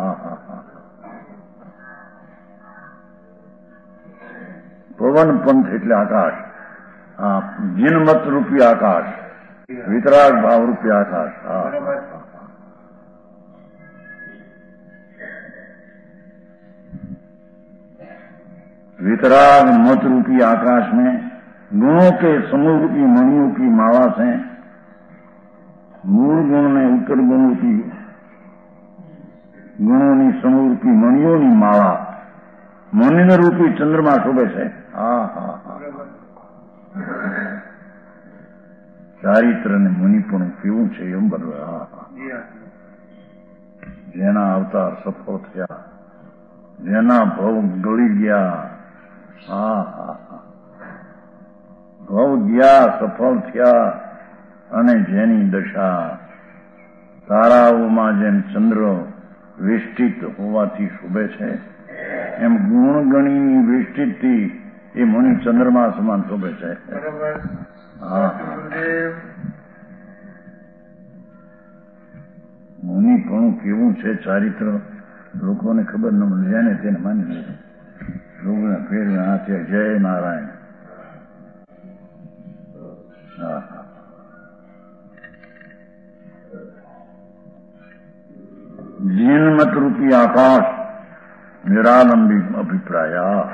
पवन पंथ એટલે આકાશ. जिनमत रूपी आकाश, वितराग भाव रूपी आकाश. वितराग मत रूपी आकाश में गुणों के समूह की मणियों की माला से मूल गुण ने उत्तर गुणों की गुणों की समूह की मणियों की माला मणिन रूपी चंद्रमा शोभे છે. હા હા હા, ચારિત્ર ને મુનિપણું કેવું છે એમ બધું. હા હા, જેના અવતાર સફળ થયા, જેના ભવ ગળી ગયા. હા હા હા, ભવ ગયા, સફળ થયા, અને જેની દશા તારાઓમાં જેમ ચંદ્ર વેષ્ટિત હોવાથી શોભે છે, એમ ગુણગણીની વેષ્ટિતથી એ મુનિ ચંદ્રમા સમાન શોભે છે. હા, મુનિપણું કેવું છે ચારિત્ર લોકોને ખબર ન મળે, જેને તેને માની લે. લોકોને ફેરવે હાથે જય નારાયણ. જીનમત રૂપી આકાશ નિરાલંબી અભિપ્રાય.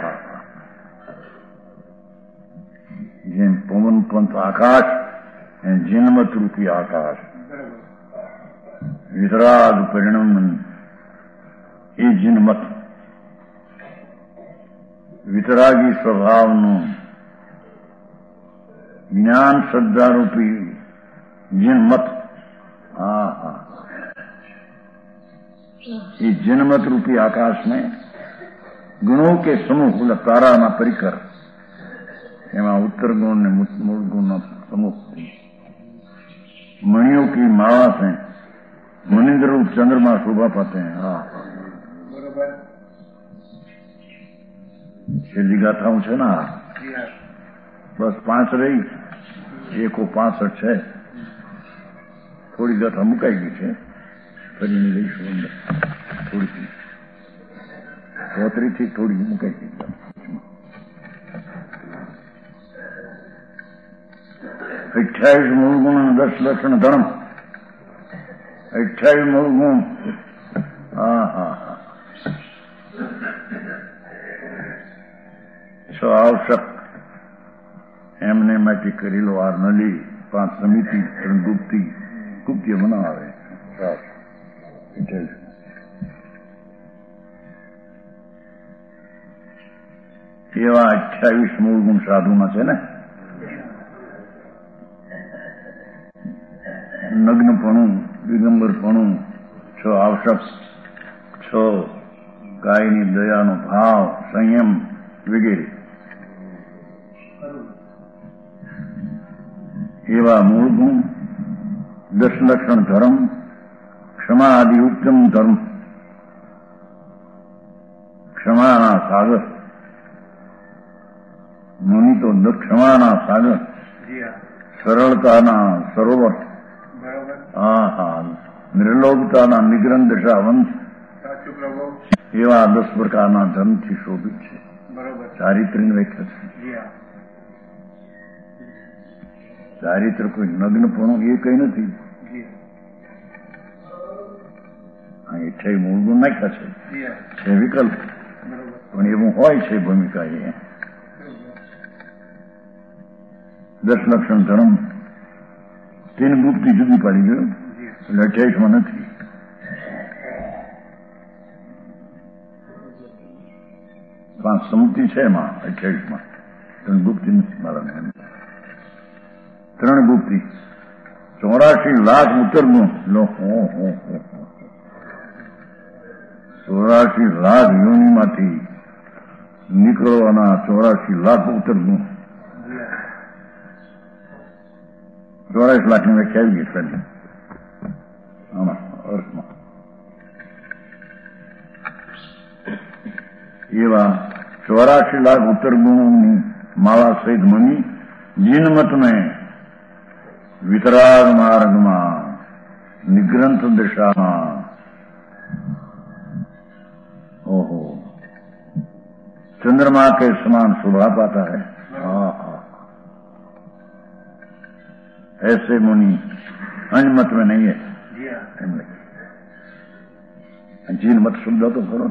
જેમ પવન પંથ આકાશ એ જીનમત રૂપી આકાશ. વિતરાગ પરિણામ એ જીનમત, વિતરાગી સ્વભાવનું જ્ઞાન શ્રદ્ધા रूपी जिनमत. हाँ हाँ, ये जिनमत रूपी आकाश में गुणों के समूह, तारा ना परिकर, एवं उत्तर गुण ने मूल गुण समूह मणियों की माला से मुनिंद्र रूप चंद्रमा शोभा पाते हैं. हाँ, છેલ્લી ગાથાઓ છે ને, બસ 5 રહી, એકો 65 છે. થોડી ગાથા મુકાઈ ગઈ છે, ફરીને લઈશું અંદર. થોડી 34 થી થોડી મુકાઈ ગઈ. 28 મૂળ ગુણ અને 10 લક્ષણ ધર્મ. 28 મૂળ ગુણ. હા હા હા, 6 આવશ્યક એમને માટે કરેલો વાર નલી, 5 સમિતિ, 3 ગુપ્તી બનાવે. એવા 28 મૂળ ગુણ સાધુમાં છે ને. નગ્નપણું, દિગંબરપણું, 6 આવશ્યક, 6 ગાયની દયાનો ભાવ, સંયમ વગેરે એવા મૂળ ગુણ, દશલક્ષણ ધર્મ, ક્ષમા આદિ ઉત્તમ ધર્મ, ક્ષમાના સાગર, મુનિ તો ક્ષમાના સાગર, સરળતાના સરોવર, નિર્લોભતાના નિગ્રહ દશાવંત એવા 10 પ્રકારના ધર્મથી શોભિત છે. ચારિત્ર્યની વ્યાખ્યા છે. ચારિત્ર કોઈ નગ્નપણું એ કઈ નથી. એ મૂળ ગુણ નાખ્યા છે વિકલ્પ, પણ એવું હોય છે ભૂમિકા. એ 10 લક્ષણ ધર્મ તેની ગુપ્તી જુદી પાડી ગયું, એટલે 28માં નથી. પાંચ સમુક્તિ છે એમાં 28માં, ત્રણ ગુપ્તી નથી મારા. 3 ગુપ્તિ, 84 લાખ ઉત્તર ગુણ. 84 લાખ યોનિમાંથી નીકળવાના 84 લાખ ઉત્તર ગુણ. 84 લાખની વ્યાખ્યા આવી ગઈ પહેલી આમાં અર્થમાં. એવા 84 લાખ ઉત્તર ગુણોની માળા સહિત મુનિ જીનમત મેં વિતરાગ માર્ગમાં નિગ્રંથ દિશામાં चंद्रमा के समान शोभा पाता है. ऐसे मुनि अन्य मत में नहीं है. जीन मत शब्द तो करो.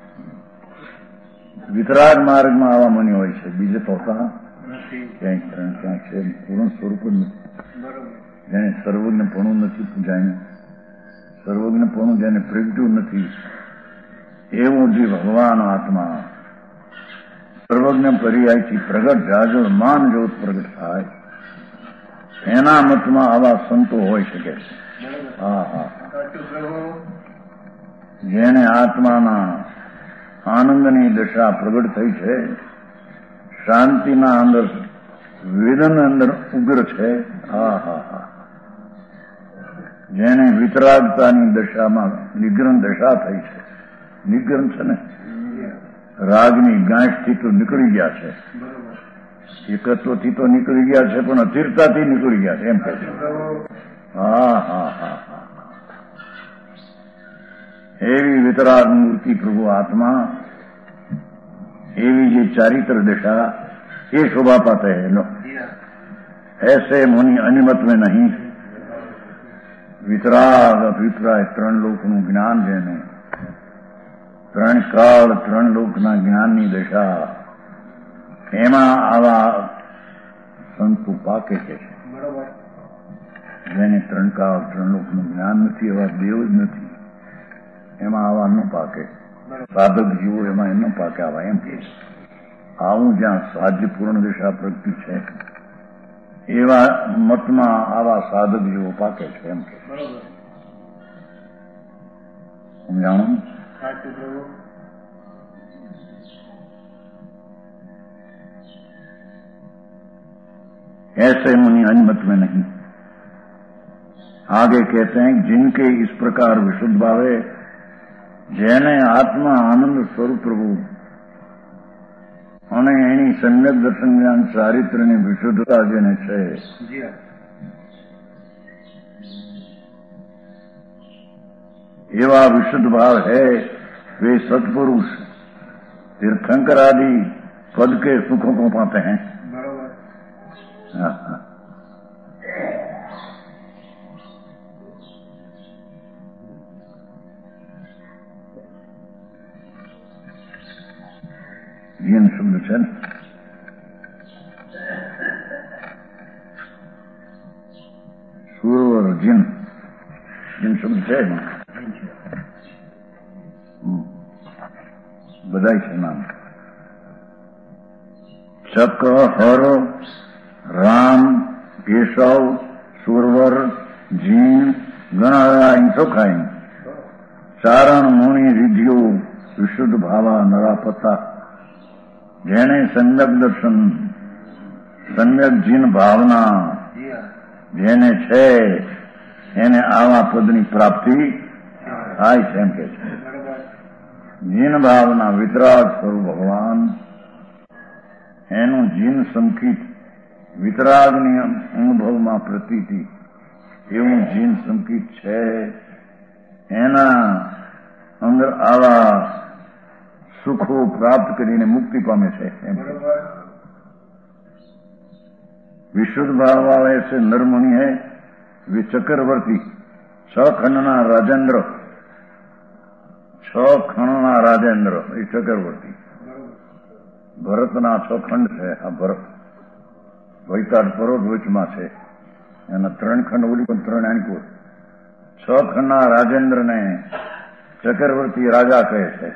वितराग मार्ग में आवा मुनि હોય છે, બીજે પોતા ક્યાંય છે પૂર્ણ સ્વરૂપ જ નથી. જેને સર્વજ્ઞપણું નથી પૂજાયું, સર્વજ્ઞપણું જેને પ્રગટ્યું નથી, એવું જે ભગવાન આત્મા સર્વજ્ઞ પર્યાયથી પ્રગટ જાજો માન જ્યોત પ્રગટ થાય, એના મતમાં આવા સંતો હોઈ શકે છે. જેને આત્માના આનંદની દશા પ્રગટ થઈ છે, શાંતિના અંદર વેદન અંદર ઉગ્ર છે, જેને વિતરાગતાની દશામાં નિગ્રહ દશા થઈ છે. નિગ્રહ છે ને રાગની ગાંઠથી તો નીકળી ગયા છે, એકત્વથી તો નીકળી ગયા છે, પણ અધીરતાથી નીકળી ગયા છે એમ કહે છે. એવી વિતરાગ મૂર્તિ પ્રભુ આત્મા, એવી જે ચારિત્ર दशा ये शोभा पाते हैं लोग. ऐसे मुनि अनिमत में नहीं. वितराग अभिप्राय 3 લોકનું જ્ઞાન, જેને 3 કાળ 3 લોકના જ્ઞાનની દશા, એમાં આવા સંતો પાકે છે. જેને 3 કાળ 3 લોકનું જ્ઞાન નથી, એવા દેવ જ નથી, એમાં આવા ન પાકે. સાધક જીવો એમાં ન પાકે આવા, એમ કે આવું જ્યાં સાધ્યપૂર્ણ દશા પ્રગતિ છે, એવા મતમાં આવા સાધક જીવો પાકે છે એમ કે. સમજાણું? ऐसे मुनि अन्यमत में नहीं. आगे कहते हैं जिनके इस प्रकार विशुद्ध भावे, જેને આત્મા આનંદ સ્વરૂપ પ્રભુ અને એની સમ્યક દર્શન જ્ઞાન ચારિત્ર્યની વિશુદ્ધતા જેને છે, એવા વિશુદ્ધ ભાવ है वे सत्पुरुष तीर्थंकर आदि पद के सुखों को पाते हैं. જીન શબ્દ છે ને, સુરવર જીન, જીન શબ્દ છે ને, બધા છે નામ. ચક, હર, રામ, કેશવ, સુરવર, જીન, ગણાયા સૌખાઈ, ચારણ મુનિ રિધિઓ વિશુદ્ધ ભાવા નરા પતા જેને સમ્યક દર્શન, સમ્યક જીન ભાવના જેને છે એને આવા પદની પ્રાપ્તિ થાય છે એમ કે છે. જીન ભાવના વિતરાગ સ્વરૂપ ભગવાન, એનું જીન સંકિત વિતરાગની અનુભવમાં પ્રતીતિ એવું જીન સંકિત છે. એના અંદર આવા સુખો પ્રાપ્ત કરીને મુક્તિ પામે છે. વિશુદ્ધ भाव वाला ऐसे नरमुनि है वे चक्रवर्ती, 6 खंडना राजेंद्र, 6 खंडना राजेंद्र એ ચક્રવર્તી. ભરતના 6 ખંડ છે. આ ભરત વૈતાળ પરોઢ વચમાં છે. એના 3 ખંડ ઓલી પણ 3 આનકુર. 6 ખંડના રાજેન્દ્રને ચક્રવર્તી રાજા કહે છે.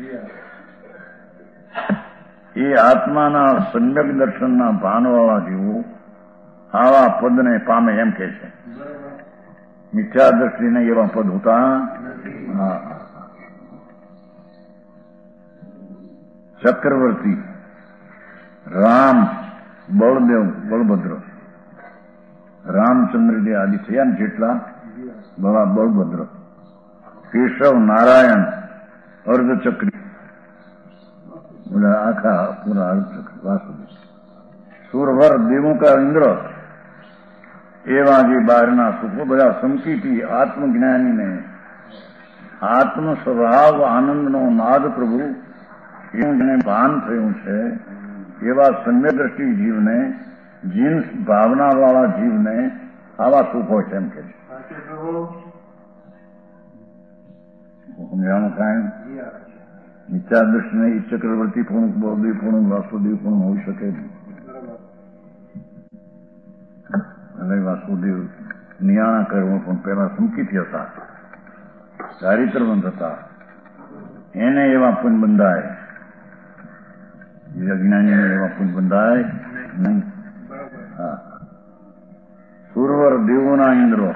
એ આત્માના સમ્યક દર્શનના ભાનવાળા જીવો આવા પદને પામે એમ કે છે. મિથ્યા દ્રષ્ટિને એવા પદ હોતા. ચક્રવર્તી રામ, બળદેવ, બળભદ્ર, રામચંદ્રજી આદિ થયા ને જેટલા બળભદ્ર, કેશવ, નારાયણ, અર્ધચક્રી, આખા પૂરા અર્ધચક્રી, વાસુદેવ, સુરવર, દેવો કા ઇન્દ્ર, એવા જે બહારના સુખો બધા સંકિતી આત્મજ્ઞાનીને આત્મ સ્વભાવ આનંદનો નાદ પ્રભુ એવું જેને ભાન થયું છે એવા સમ્યક દ્રષ્ટિ જીવને, જીન ભાવનાવાળા જીવને આવા સુખ હોય છે એમ કે છે. સમજાણું કાંઈ? મિથ્યા દ્રષ્ટિને ઈ ચક્રવર્તી પણ, બળદેવ પણ, વાસુદેવ પણ હોઈ શકે નહીં. અને વાસુદેવ નિયાણા કર્મો પણ પેલા સંકિત હતા, ચારિત્રવંત હતા. એને એવા પુન બંધાય, અજ્ઞાનીને એવા પુન બંધાય નહીં. હા, સુરવર, દેવોના ઇન્દ્રો,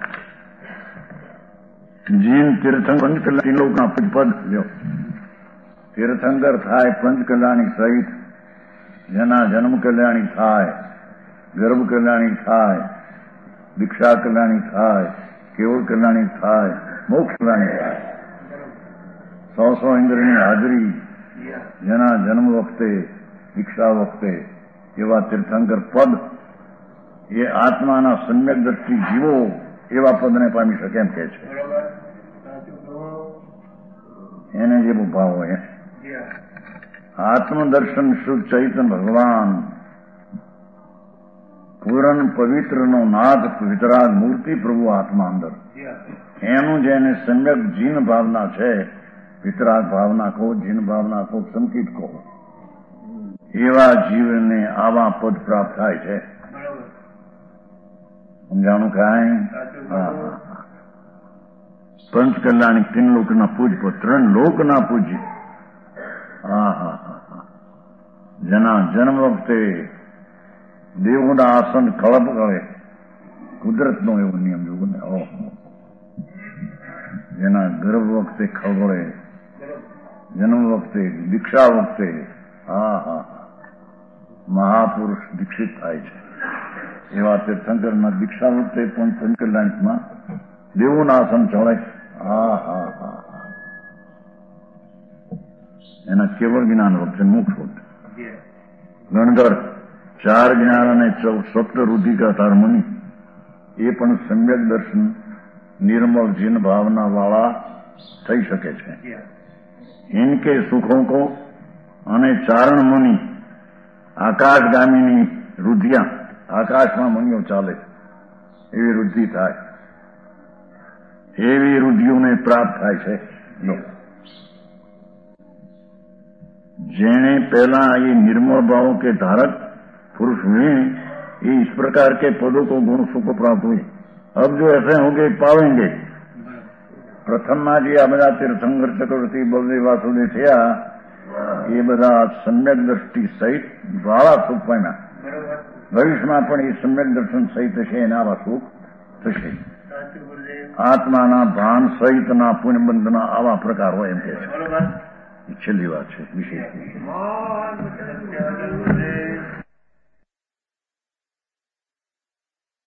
જીન તીર્થંકર પંચકલ્યાણના પદ લ્યો. તીર્થંકર થાય પંચકલ્યાણી સહિત, જેના જન્મ કલ્યાણી થાય, ગર્ભ કલ્યાણી થાય, દીક્ષા કલ્યાણી થાય, કેવળ કલ્યાણી થાય, મોક્ષ કલ્યાણી થાય. 100 ઇન્દ્રની હાજરી જેના જન્મ વખતે, દીક્ષા વખતે એવા તીર્થંકર પદ એ આત્માના સમ્યક દ્રષ્ટિ જીવો એવા પદને પામી શકે એમ કે છે. એને જેવો ભાવ હોય. આત્મદર્શન શુદ્ધ ચૈતન્ય ભગવાન, પૂરણ પવિત્રનો નાદ વિતરાગ મૂર્તિ પ્રભુ આત્મા અંદર, એનું જેને સમ્યક જીન ભાવના છે, વિતરાગ ભાવના કહો, જીન ભાવના કહો, સંકિત કહો, એવા જીવને આવા પદ પ્રાપ્ત થાય છે. સમજાણું કાંઈ? પંચકલ્યાણી 3 લોકના પૂજ્ય, 3 લોકના પૂજ્ય. જેના જન્મ વખતે દેવોના આસન કળપ કરે, કુદરતનો એવો નિયમ જોવો ને. જેના ગર્ભ વખતે ખળબળે, જન્મ વખતે, દીક્ષા વખતે, મહાપુરુષ દીક્ષિત થાય છે. એવા તીર્થંકરના દીક્ષા વખતે પણ પંચકલ્યાણમાં દેવોના આસન ચડે. એના કેવળ જ્ઞાન વખતે, મોક્ષ વખતે ગણધર 4 જ્ઞાન અને 17 રુધિકા તારમુનિ એ પણ સમ્યક દર્શન निर्मल जिन भावना वाला થઈ શકે છે. इनके सुखों को અને ચારણ મુનિ આકાશગામીની રુધિયા, આકાશમાં મુનિઓ ચાલે એવી રુધિ થાય, એવી રુધિઓને પ્રાપ્ત થાય છે. જેने पहला ये निर्मल भाव के धारक पुरुष हुए, ये इस प्रकार के पदों को गुण सुख प्राप्त हुए. अब जो ऐसे होंगे पावेंगे. प्रथम में जी आ बधा तीर्थंकर चक्रवर्ती बलदेव वासुदेव थया ये बधा सम्यक दृष्टि सहित वाला सुख पाम्या. भविष्य में ये सम्यक दर्शन सहित है आवा सुख थशे. आत्मा भान सहित पुण्यबंधना आवा प्रकार हो एम के છેલ્લી વાત છે વિશેષ